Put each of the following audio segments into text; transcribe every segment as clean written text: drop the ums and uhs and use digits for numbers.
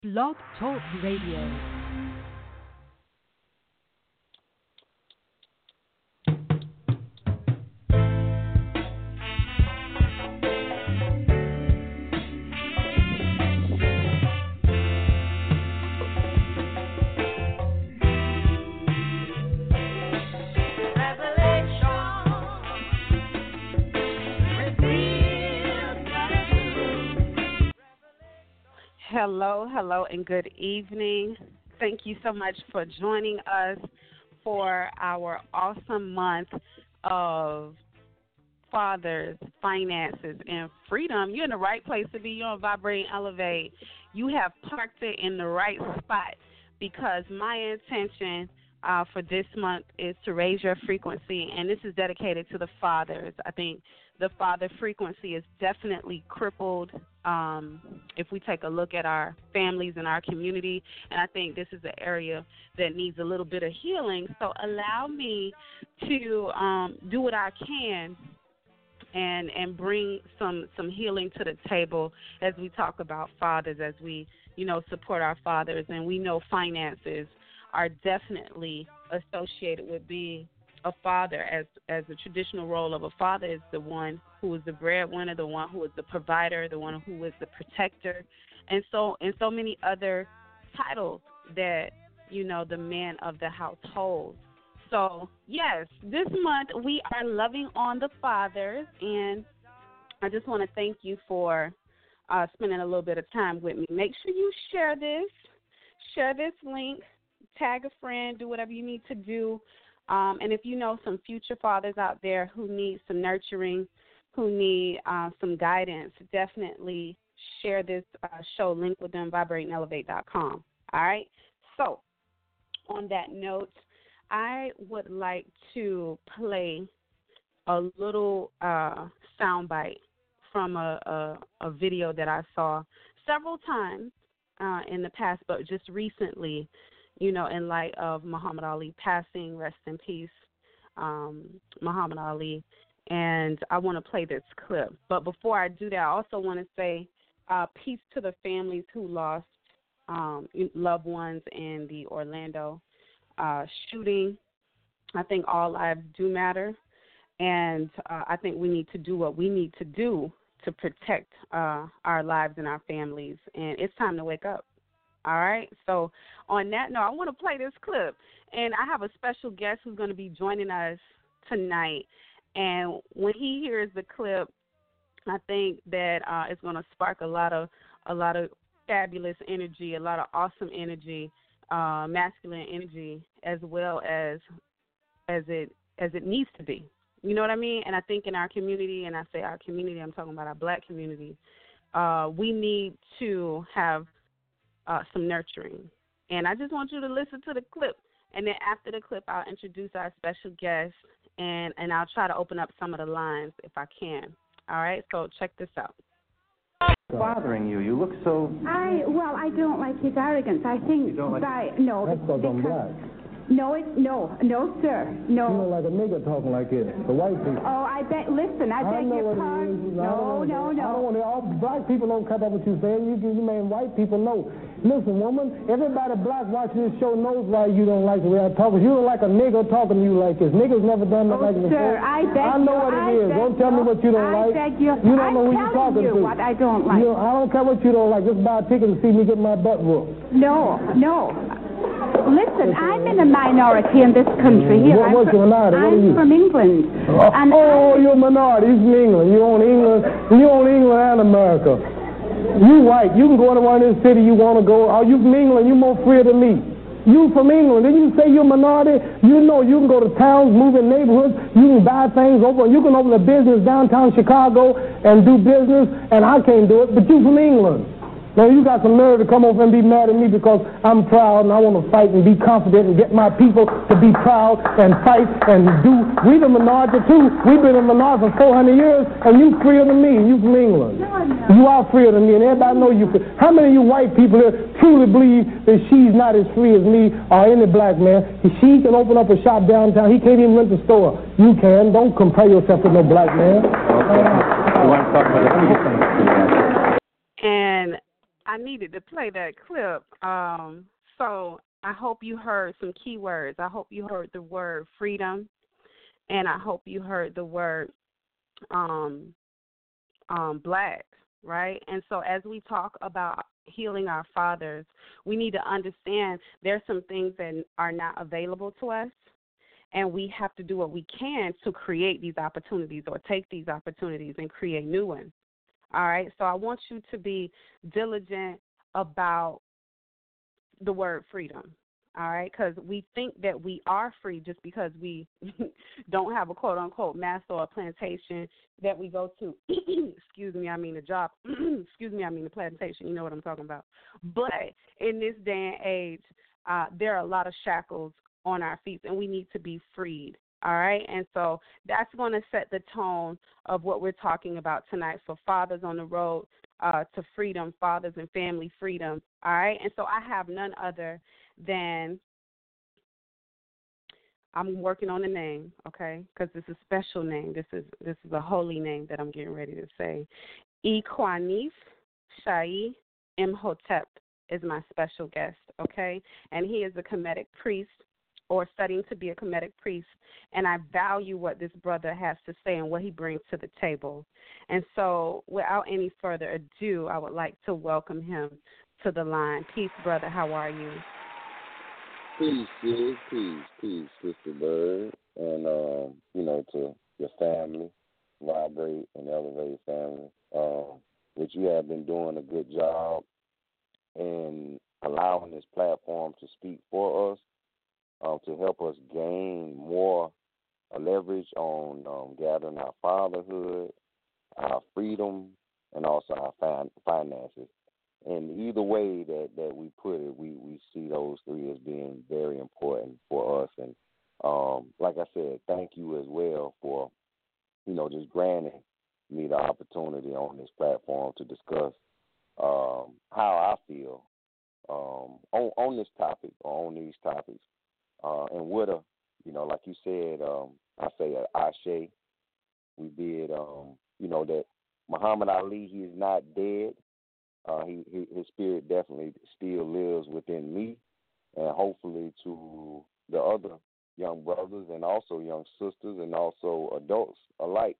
Blog Talk Radio. Hello, and good evening. Thank you so much for joining us for our awesome month of fathers, finances, and freedom. You're in the right place to be. You're on Vibrate and Elevate. You have parked it in the right spot because my intention for this month is to raise your frequency, and this is dedicated to the fathers. I think the father frequency is definitely crippled if we take a look at our families and our community, and I think this is an area that needs a little bit of healing. So allow me to do what I can and bring some healing to the table as we talk about fathers, as we, support our fathers. And we know finances are definitely associated with being a father, as the traditional role of a father is the one who is the breadwinner, the one who is the provider, the one who is the protector, and so many other titles that the man of the household. So yes, this month we are loving on the fathers, and I just want to thank you for spending a little bit of time with me. Make sure you share this link, tag a friend, do whatever you need to do. And if you know some future fathers out there who need some nurturing, who need some guidance, definitely share this show link with them, vibrateandelevate.com. All right? So on that note, I would like to play a little soundbite from a video that I saw several times in the past, but just recently, in light of Muhammad Ali passing, rest in peace, Muhammad Ali. And I want to play this clip. But before I do that, I also want to say peace to the families who lost loved ones in the Orlando shooting. I think all lives do matter. And I think we need to do what we need to do to protect our lives and our families. And it's time to wake up. All right, so on that note, I want to play this clip, and I have a special guest who's going to be joining us tonight, and when he hears the clip, I think that it's going to spark a lot of fabulous energy, a lot of awesome energy, masculine energy, as well as it needs to be. You know what I mean? And I think in our community, and I say our community, I'm talking about our black community, we need to have some nurturing. And I just want you to listen to the clip, and then after the clip, I'll introduce our special guest, and I'll try to open up some of the lines if I can. All right, so check this out. Bothering you? You look so... I don't like his arrogance. I think you don't like... No, that's because I'm black. No, sir, no. You look like a nigger talking like this. The white people. Oh, I beg your pardon. No. I don't want to... All black people don't come up with you saying. You mean white people know. Listen, woman, everybody black watching this show knows why you don't like the way I talk. You don't like a nigger talking to you like this. Niggers never done that like this before. Sir, I know what it is. Don't tell me what you don't like. You don't know who you're talking to. What I don't like. I don't care what you don't like. Just buy a ticket and see me get my butt whooped. No. Listen, I'm in a minority in this country. Here, what's your minority? I'm from England. You're a minority. You're from England. You own England and America. You white. You can go to one of this city you want to go. Are you from England? You're more free than me. You from England. Then you say you're a minority. You can go to towns, move in neighborhoods. You can buy things. You can open a business downtown Chicago and do business, and I can't do it, but you from England. Now, you got some nerve to come over and be mad at me because I'm proud and I want to fight and be confident and get my people to be proud and fight and do. We the minority, too. We've been a minority for 400 years, and you freer than me. You from England. No. You are freer than me, and everybody know you. How many of you white people here truly believe that she's not as free as me or any black man? She can open up a shop downtown. He can't even rent a store. You can. Don't compare yourself with no black man. Okay. I want to talk about the And I needed to play that clip. So I hope you heard some key words. I hope you heard the word freedom, and I hope you heard the word black, right? And so as we talk about healing our fathers, we need to understand there's some things that are not available to us, and we have to do what we can to create these opportunities or take these opportunities and create new ones. All right? So I want you to be diligent about the word freedom. All right, because we think that we are free just because we don't have a quote-unquote master or a plantation that we go to. Excuse me, I mean a job. Excuse me, I mean the plantation. You know what I'm talking about. But in this day and age, there are a lot of shackles on our feet, and we need to be freed. All right, and so that's going to set the tone of what we're talking about tonight for Fathers on the Road to Freedom, Fathers and Family Freedom. All right, and so I have none other than, I'm working on the name, okay, because this is a special name. This is a holy name that I'm getting ready to say. Equanif Shai Imhotep is my special guest, okay, and he is a Kemetic priest, or studying to be a Kemetic priest, and I value what this brother has to say and what he brings to the table. And so without any further ado, I would like to welcome him to the line. Peace, brother. How are you? Peace, sis. Peace, Sister Bird. And, to your family, Vibrate and Elevate family, which you have been doing a good job in allowing this platform to speak for us, to help us gain more leverage on gathering our fatherhood, our freedom, and also our finances. And either way that we put it, we see those three as being very important for us. And like I said, thank you as well for, just granting me the opportunity on this platform to discuss how I feel on this topic or on these topics. And with like you said, I say Ashe. We did, that Muhammad Ali, he is not dead. His spirit definitely still lives within me, and hopefully to the other young brothers and also young sisters and also adults alike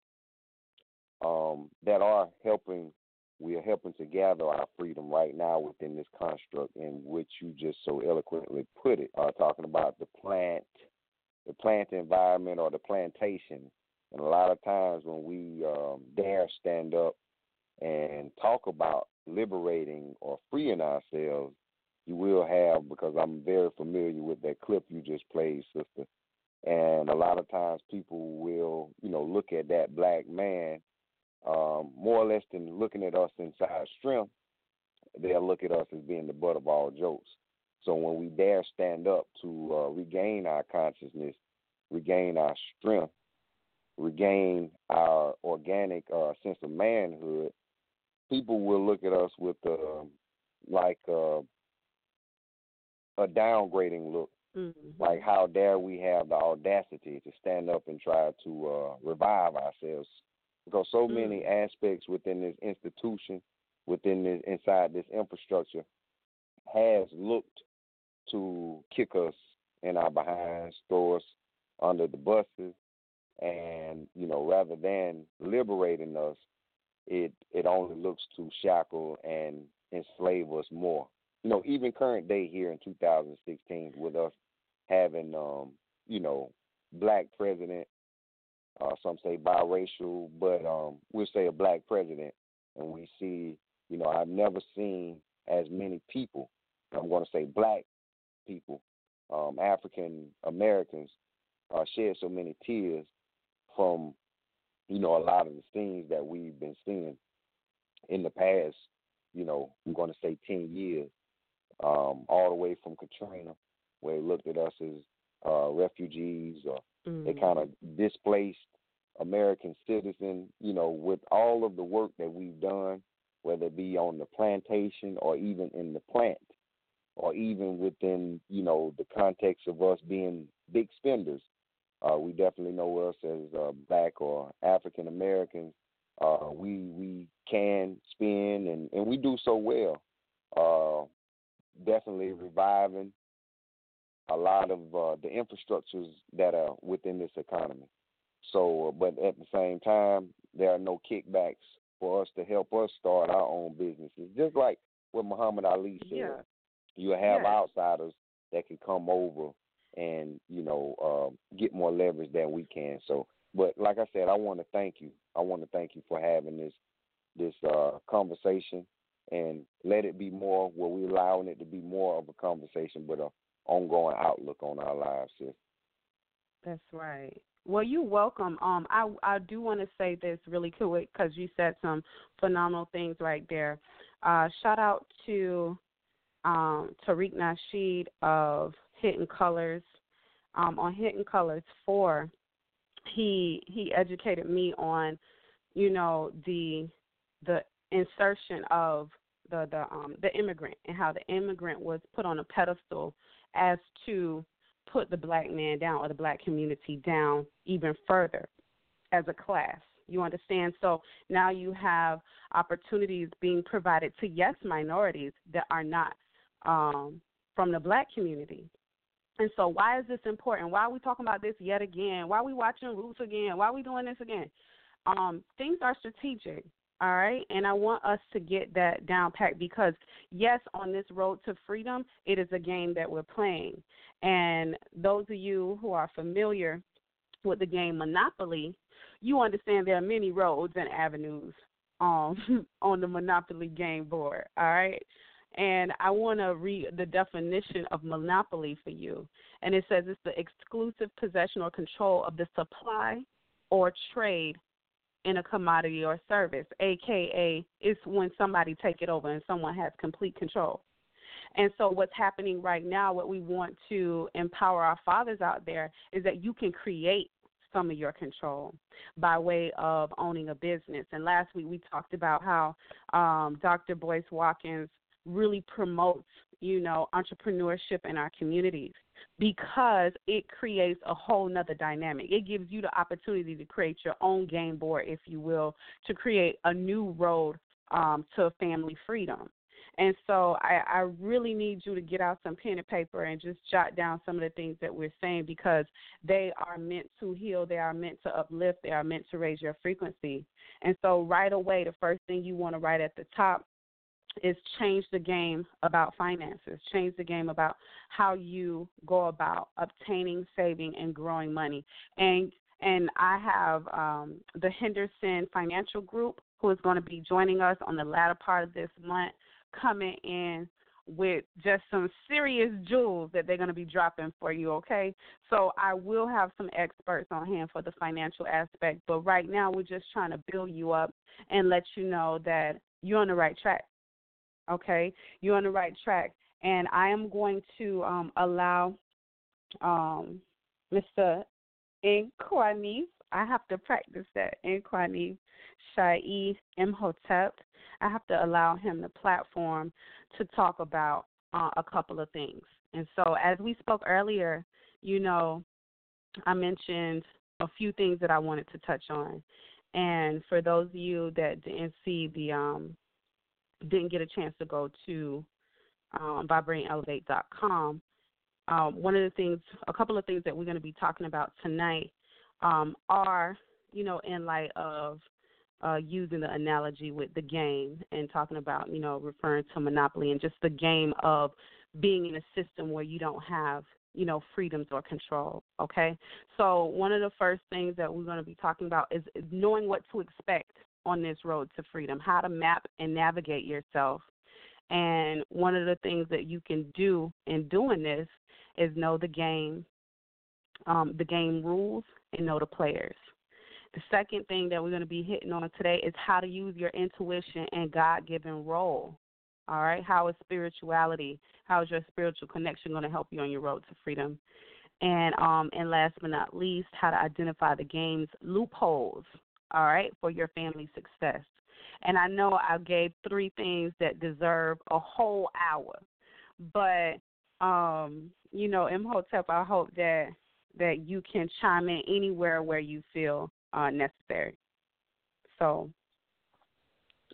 that are helping. We are helping to gather our freedom right now within this construct in which you just so eloquently put it, talking about the plant environment or the plantation. And a lot of times when we dare stand up and talk about liberating or freeing ourselves, you will have, because I'm very familiar with that clip you just played, sister, and a lot of times people will, look at that black man more or less than looking at us inside strength, they'll look at us as being the butt of all jokes. So when we dare stand up to regain our consciousness, regain our strength, regain our organic sense of manhood, people will look at us with a downgrading look. Mm-hmm. Like, how dare we have the audacity to stand up and try to revive ourselves? Because so many aspects within this institution, inside this infrastructure, has looked to kick us in our behinds, throw us under the buses, and rather than liberating us, it only looks to shackle and enslave us more. Even current day here in 2016, with us having black president. Some say biracial, but we'll say a black president. And we see, I've never seen as many people, I'm going to say black people, African Americans, shed so many tears from, a lot of the scenes that we've been seeing in the past, I'm going to say 10 years, all the way from Katrina, where they looked at us as refugees, or they kind of displaced American citizen, with all of the work that we've done, whether it be on the plantation or even in the plant, or even within, the context of us being big spenders. We definitely know us as black or African Americans. We can spend, and we do so well. definitely reviving a lot of the infrastructures that are within this economy. So, but at the same time, there are no kickbacks for us to help us start our own businesses. Just like what Muhammad Ali said, you have outsiders that can come over and, get more leverage than we can. So, but like I said, I want to thank you. I want to thank you for having this conversation, and let it be more where we're allowing it to be more of a conversation, but an ongoing outlook on our lives, sis. That's right. Well, you're welcome. I do want to say this really quick because you said some phenomenal things right there. Shout out to Tariq Nasheed of Hidden Colors. On Hidden Colors 4, he educated me on, the insertion of the immigrant and how the immigrant was put on a pedestal as to put the black man down or the black community down even further as a class. You understand? So now you have opportunities being provided to, yes, minorities that are not from the black community. And so why is this important? Why are we talking about this yet again? Why are we watching Roots again? Why are we doing this again? Things are strategic, all right? And I want us to get that down pat because, yes, on this road to freedom, it is a game that we're playing. And those of you who are familiar with the game Monopoly, you understand there are many roads and avenues on the Monopoly game board, all right? And I want to read the definition of monopoly for you. And it says it's the exclusive possession or control of the supply or trade in a commodity or service, a.k.a. it's when somebody take it over and someone has complete control. And so what's happening right now, what we want to empower our fathers out there is that you can create some of your control by way of owning a business. And last week we talked about how Dr. Boyce Watkins really promotes, entrepreneurship in our communities because it creates a whole nother dynamic. It gives you the opportunity to create your own game board, if you will, to create a new road to family freedom. And so I really need you to get out some pen and paper and just jot down some of the things that we're saying because they are meant to heal. They are meant to uplift. They are meant to raise your frequency. And so right away, the first thing you want to write at the top is change the game about finances, change the game about how you go about obtaining, saving, and growing money. And I have the Henderson Financial Group who is going to be joining us on the latter part of this month, coming in with just some serious jewels that they're going to be dropping for you, okay? So I will have some experts on hand for the financial aspect, but right now we're just trying to build you up and let you know that you're on the right track. Okay, you're on the right track, and I am going to allow Mr. Inquanif, I have to practice that, Inquanif Shai Imhotep, I have to allow him the platform to talk about a couple of things. And so as we spoke earlier, I mentioned a few things that I wanted to touch on. And for those of you that didn't see didn't get a chance to go to VibratingElevate.com, a couple of things that we're going to be talking about tonight are, in light of using the analogy with the game and talking about, referring to Monopoly and just the game of being in a system where you don't have, freedoms or control, okay? So one of the first things that we're going to be talking about is knowing what to expect on this road to freedom, how to map and navigate yourself. And one of the things that you can do in doing this is know the game rules, and know the players. The second thing that we're going to be hitting on today is how to use your intuition and God-given role. All right, how is spirituality, how is your spiritual connection going to help you on your road to freedom? And last but not least, how to identify the game's loopholes, all right, for your family success. And I know I gave 3 things that deserve a whole hour, but, Imhotep, I hope that you can chime in anywhere where you feel necessary. So.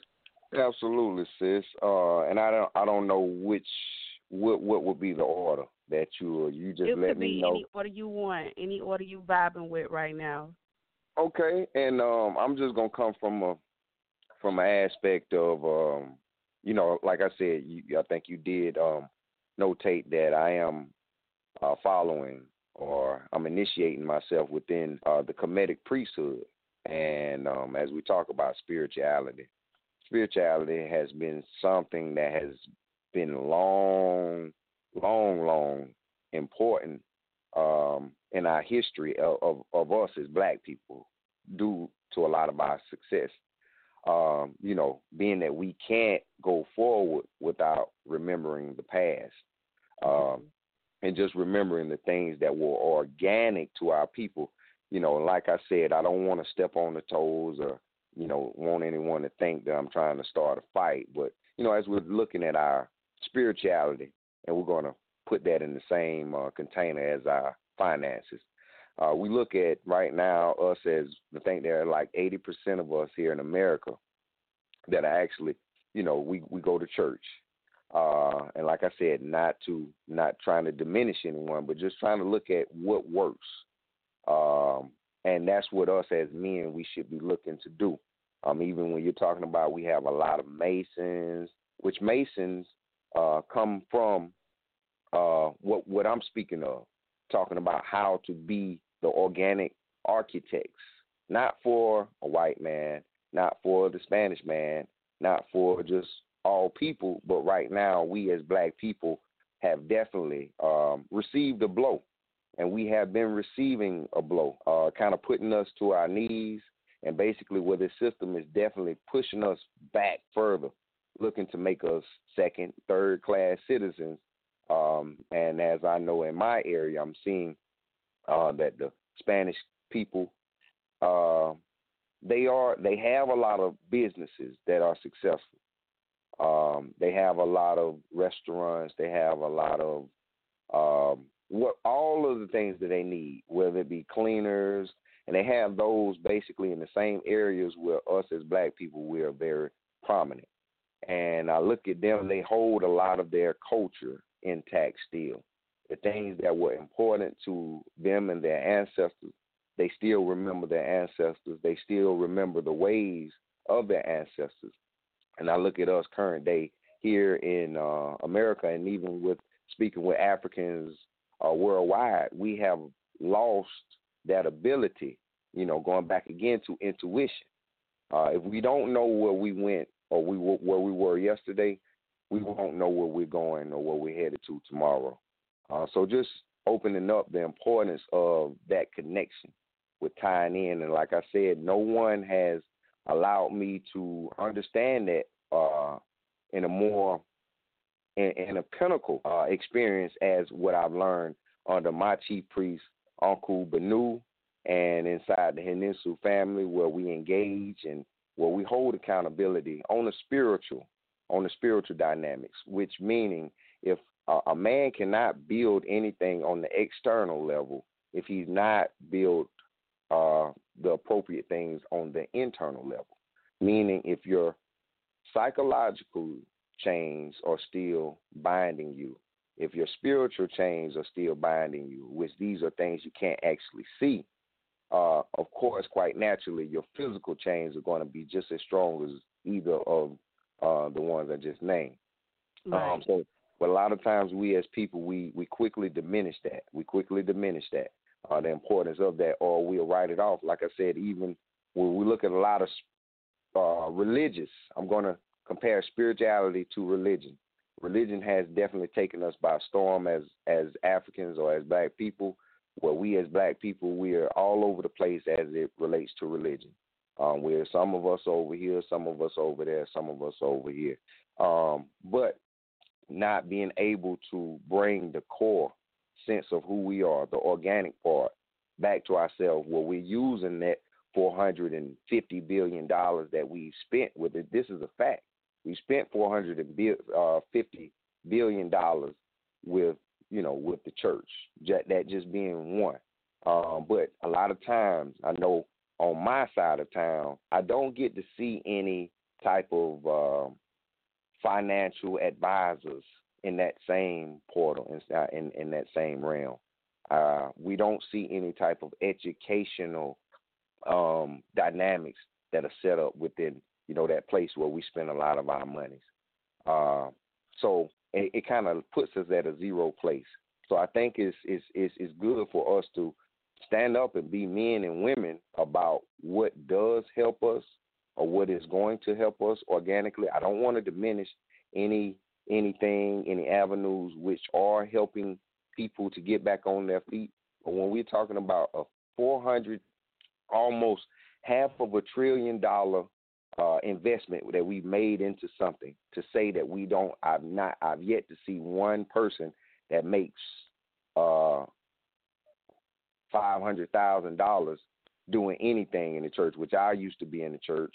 Absolutely, sis. And I don't know what would be the order that you just It let could me be know. any order you want, any order you vibing with right now. Okay, and I'm just gonna come from an aspect of like I said, I think you did notate that I am following, or I'm initiating myself within the Kemetic priesthood, and as we talk about spirituality has been something that has been long important in our history of us as Black people, due to a lot of our success. Being that we can't go forward without remembering the past, and just remembering the things that were organic to our people. Like I said, I don't want to step on the toes or, want anyone to think that I'm trying to start a fight. But, as we're looking at our spirituality, and we're going to put that in the same container as our finances, we look at right now us as, I think there are like 80% of us here in America that are actually, we go to church. And like I said, not trying to diminish anyone, but just trying to look at what works. And that's what us as men, we should be looking to do. Even when you're talking about, we have a lot of Masons, which Masons come from what I'm speaking of, talking about how to be the organic architects, not for a white man, not for the Spanish man, not for just all people, but right now we as Black people have definitely received a blow, and we have been receiving a blow, kind of putting us to our knees, and basically where this system is definitely pushing us back further, looking to make us second, third class citizens. And as I know in my area, I'm seeing that the Spanish people, they have a lot of businesses that are successful. They have a lot of restaurants. They have a lot of all of the things that they need, whether it be cleaners, and they have those basically in the same areas where us as Black people, we are very prominent. And I look at them; they hold a lot of their culture intact still. The things that were important to them and their ancestors, they still remember their ancestors. They still remember the ways of their ancestors. And I look at us current day here in America, and even with speaking with Africans worldwide, we have lost that ability, going back again to intuition. If we don't know where we went or where we were yesterday, we won't know where we're going or where we're headed to tomorrow. So just opening up the importance of that connection with tying in. And like I said, no one has allowed me to understand that in a more in a pinnacle experience as what I've learned under my chief priest, Uncle Benu, and inside the Henisu family, where we engage and where we hold accountability on the spiritual dynamics, which meaning if a man cannot build anything on the external level if he's not built the appropriate things on the internal level. Meaning if your psychological chains are still binding you, if your spiritual chains are still binding you, which these are things you can't actually see, of course, quite naturally, your physical chains are going to be just as strong as either of the ones I just named. Right. But a lot of times we as people, we quickly diminish that. The importance of that, or we'll write it off. Like I said, even when we look at a lot of religious, I'm going to compare spirituality to religion. Religion has definitely taken us by storm as Africans or as Black people, where we as Black people, we are all over the place as it relates to religion. Where some of us over here, some of us over there, some of us over here. But not being able to bring the core sense of who we are, the organic part, back to ourselves, where we're using that $450 billion that we've spent with it. This is a fact. We spent $450 billion with the church, that just being one. But a lot of times, I know on my side of town, I don't get to see any type of financial advisors in that same portal, in that same realm. We don't see any type of educational dynamics that are set up within, that place where we spend a lot of our monies. So it kind of puts us at a zero place. So I think it's good for us to stand up and be men and women about what does help us or what is going to help us organically. I don't want to diminish any avenues which are helping people to get back on their feet. But when we're talking about a 400, almost half of $1 trillion investment that we made into something, to say that I've yet to see one person that makes $500,000 doing anything in the church, which I used to be in the church.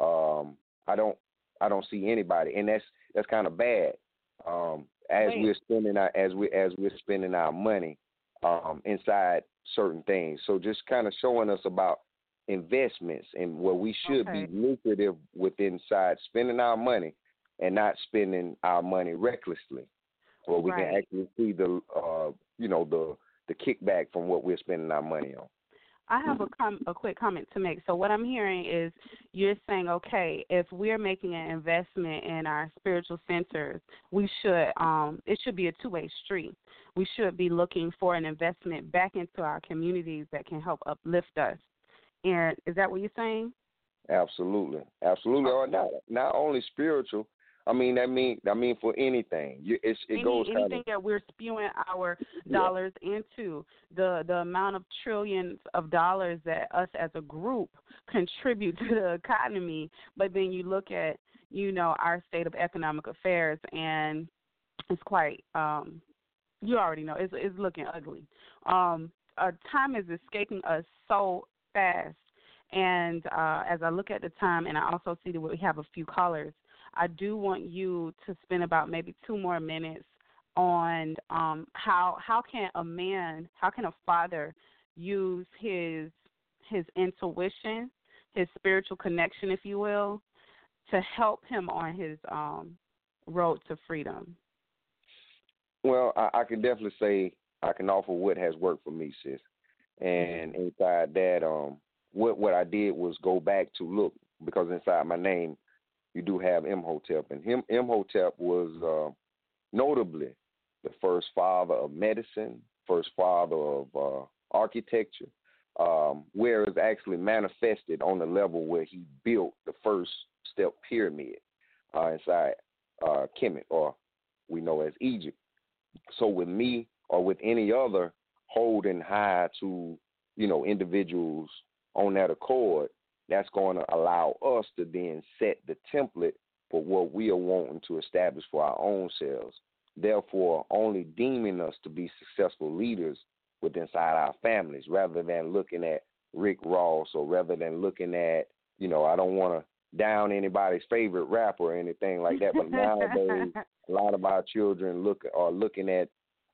I don't see anybody, and that's kind of bad. We're spending our money inside certain things. So just kind of showing us about investments and where we should be lucrative with inside spending our money and not spending our money recklessly, where we can actually see the kickback from what we're spending our money on. I have a quick comment to make. So what I'm hearing is you're saying, okay, if we're making an investment in our spiritual centers, we should it should be a two-way street. We should be looking for an investment back into our communities that can help uplift us. And is that what you're saying? Absolutely. Or not only spiritual. I mean for anything. It goes anything that we're spewing our dollars into, the amount of trillions of dollars that us as a group contribute to the economy. But then you look at, our state of economic affairs, and it's quite, you already know, it's looking ugly. Time is escaping us so fast. And as I look at the time, and I also see that we have a few callers, I do want you to spend about maybe 2 more minutes on how can a father use his intuition, his spiritual connection, if you will, to help him on his road to freedom. Well, I can definitely say I can offer what has worked for me, sis. And inside that, what I did was go back to look, because inside my name, you do have Imhotep, and Imhotep was notably the first father of medicine, first father of architecture, where it's actually manifested on the level where he built the first step pyramid inside Kemet, or we know as Egypt. So with me or with any other holding high to, individuals on that accord, that's going to allow us to then set the template for what we are wanting to establish for our own selves, therefore only deeming us to be successful leaders within inside our families, rather than looking at Rick Ross, or rather than looking at, I don't want to down anybody's favorite rapper or anything like that, but nowadays a lot of our children are looking at,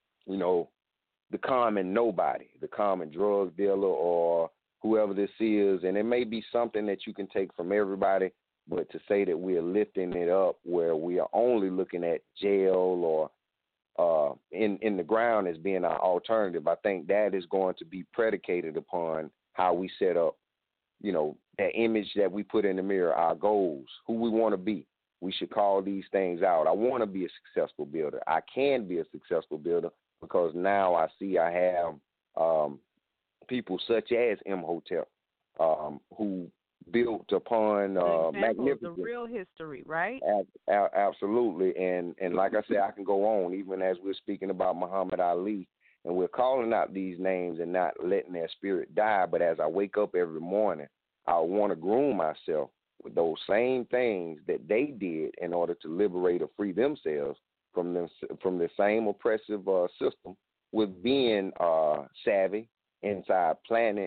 the common nobody, the common drug dealer, or whoever this is, and it may be something that you can take from everybody, but to say that we are lifting it up where we are only looking at jail or in the ground as being our alternative, I think that is going to be predicated upon how we set up, that image that we put in the mirror, our goals, who we want to be. We should call these things out. I want to be a successful builder. I can be a successful builder because now I see I have people such as Imhotep, who built upon magnificent. The real history, right? Absolutely, and like I said, I can go on, even as we're speaking about Muhammad Ali, and we're calling out these names and not letting their spirit die. But as I wake up every morning, I want to groom myself with those same things that they did in order to liberate or free themselves from the same oppressive system, with being savvy inside plotting,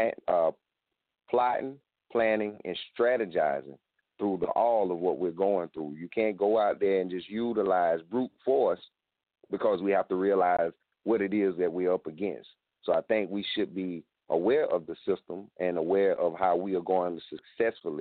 planning, and strategizing through all of what we're going through. You can't go out there and just utilize brute force, because we have to realize what it is that we're up against. So I think we should be aware of the system and aware of how we are going to successfully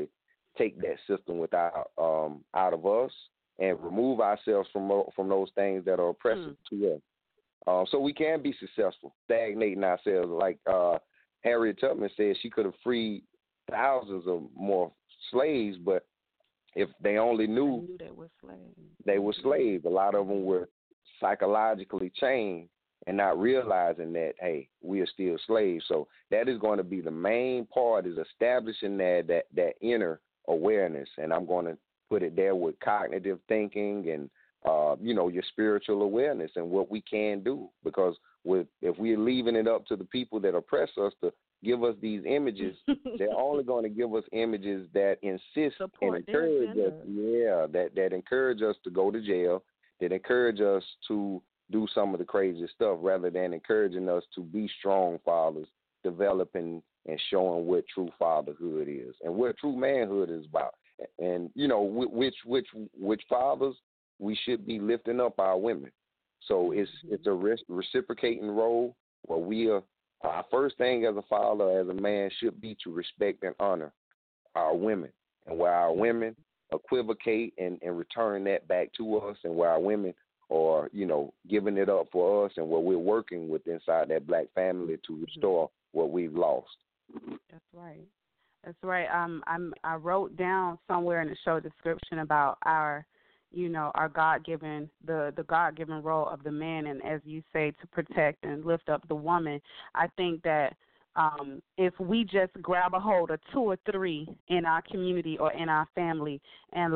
take that system without out of us and remove ourselves from those things that are oppressive to us. So we can be successful, stagnating ourselves. Like Harriet Tubman said, she could have freed thousands of more slaves, but if they only knew they were slaves. A lot of them were psychologically chained and not realizing that, hey, we are still slaves. So that is going to be the main part, is establishing that inner awareness. And I'm going to put it there with cognitive thinking and, your spiritual awareness and what we can do. Because if we're leaving it up to the people that oppress us to give us these images, they're only going to give us images that insist and encourage us. Yeah, that encourage us to go to jail, that encourage us to do some of the crazy stuff, rather than encouraging us to be strong fathers, developing and showing what true fatherhood is and what true manhood is about. And which fathers we should be lifting up our women. So it's a reciprocating role where we are. Our first thing as a father, as a man, should be to respect and honor our women, and where our women equivocate and return that back to us, and where our women are, giving it up for us, and where we're working with inside that black family to restore what we've lost. That's right. That's right. I wrote down somewhere in the show description about our God-given, the God-given role of the man, and as you say, to protect and lift up the woman. I think that if we just grab a hold of 2 or 3 in our community or in our family and,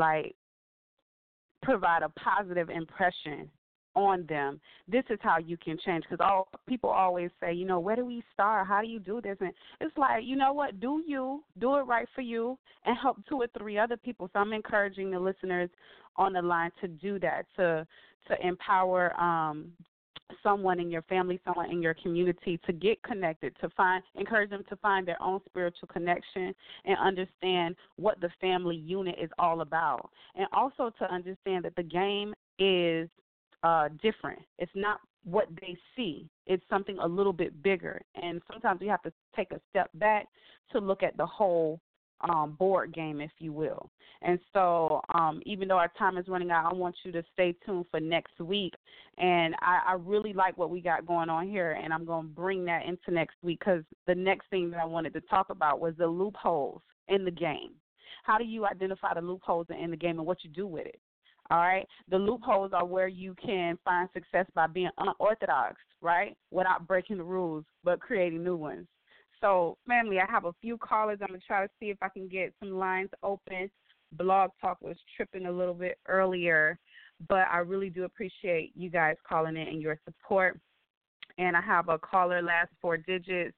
provide a positive impression on them, this is how you can change. Because people always say, where do we start? How do you do this? And it's like, you know what? Do it right for you and help 2 or 3 other people. So I'm encouraging the listeners on the line to do that, to empower someone in your family, someone in your community to get connected, encourage them to find their own spiritual connection and understand what the family unit is all about. And also to understand that the game is different. It's not what they see. It's something a little bit bigger. And sometimes we have to take a step back to look at the whole board game, if you will. And so even though our time is running out, I want you to stay tuned for next week. And I really like what we got going on here, and I'm going to bring that into next week, because the next thing that I wanted to talk about was the loopholes in the game. How do you identify the loopholes in the game and what you do with it? All right? The loopholes are where you can find success by being unorthodox, right, without breaking the rules but creating new ones. So, family, I have a few callers. I'm going to try to see if I can get some lines open. Blog Talk was tripping a little bit earlier, but I really do appreciate you guys calling in and your support. And I have a caller, last 4 digits,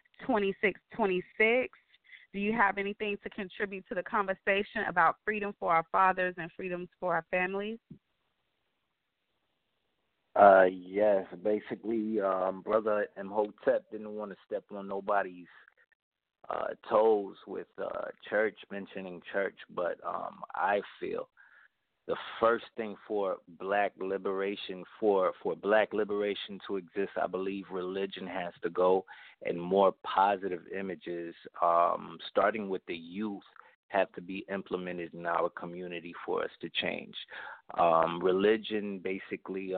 2626. Do you have anything to contribute to the conversation about freedom for our fathers and freedoms for our families? Yes, basically, Brother Imhotep didn't want to step on nobody's toes with mentioning church, but I feel the first thing for black liberation, for black liberation to exist, I believe religion has to go, and more positive images, starting with the youth, have to be implemented in our community for us to change. Religion basically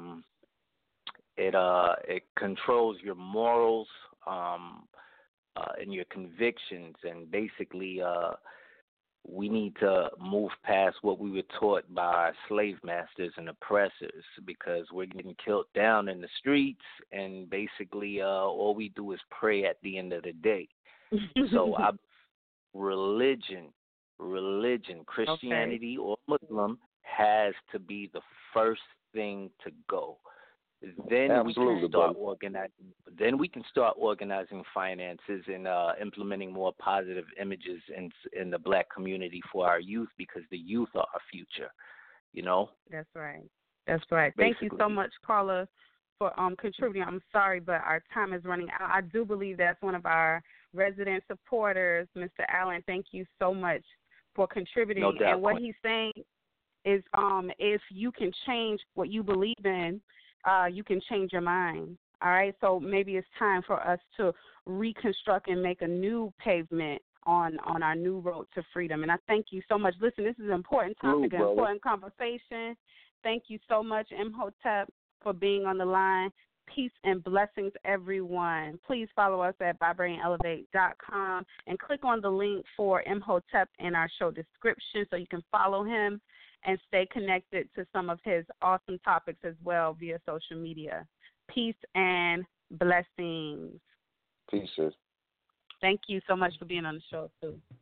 it controls your morals and your convictions, and basically we need to move past what we were taught by our slave masters and oppressors, because we're getting killed down in the streets, and basically all we do is pray at the end of the day. So religion, Christianity or Muslim has to be the first thing to go. Then Absolutely, we can start organizing. Then we can start organizing finances and implementing more positive images in the black community for our youth, because the youth are our future. That's right. That's right. Basically. Thank you so much, Carla, for contributing. I'm sorry, but our time is running out. I do believe that's one of our resident supporters, Mr. Allen. Thank you so much for contributing. No doubt. And what he's saying is, if you can change what you believe in, you can change your mind. All right, so maybe it's time for us to reconstruct and make a new pavement on our new road to freedom. And I thank you so much. Listen, this is an important topic, an important conversation. Thank you so much, Imhotep, for being on the line. Peace and blessings, everyone. Please follow us at vibrateelevate.com and click on the link for Imhotep in our show description so you can follow him and stay connected to some of his awesome topics as well via social media. Peace and blessings. Peace, sis. Thank you so much for being on the show, too.